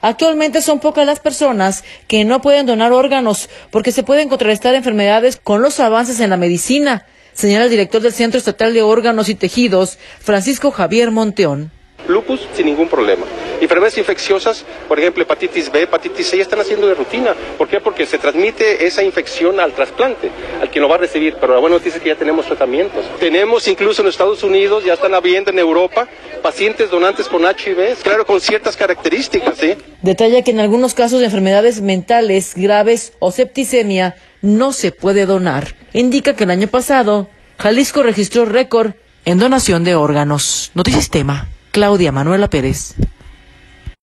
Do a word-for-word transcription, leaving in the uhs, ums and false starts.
Actualmente son pocas las personas que no pueden donar órganos porque se pueden contrarrestar enfermedades con los avances en la medicina, señala el director del Centro Estatal de Órganos y Tejidos, Francisco Javier Monteón. Lupus sin ningún problema. Enfermedades infecciosas, por ejemplo, hepatitis B, hepatitis C, ya están haciendo de rutina. ¿Por qué? Porque se transmite esa infección al trasplante, al que lo va a recibir. Pero la buena noticia es que ya tenemos tratamientos. Tenemos incluso en Estados Unidos, ya están habiendo en Europa, pacientes donantes con H I V, claro, con ciertas características, ¿sí? Detalla que en algunos casos de enfermedades mentales graves o septicemia no se puede donar. Indica que el año pasado, Jalisco registró récord en donación de órganos. Noticias Tema, Claudia Manuela Pérez.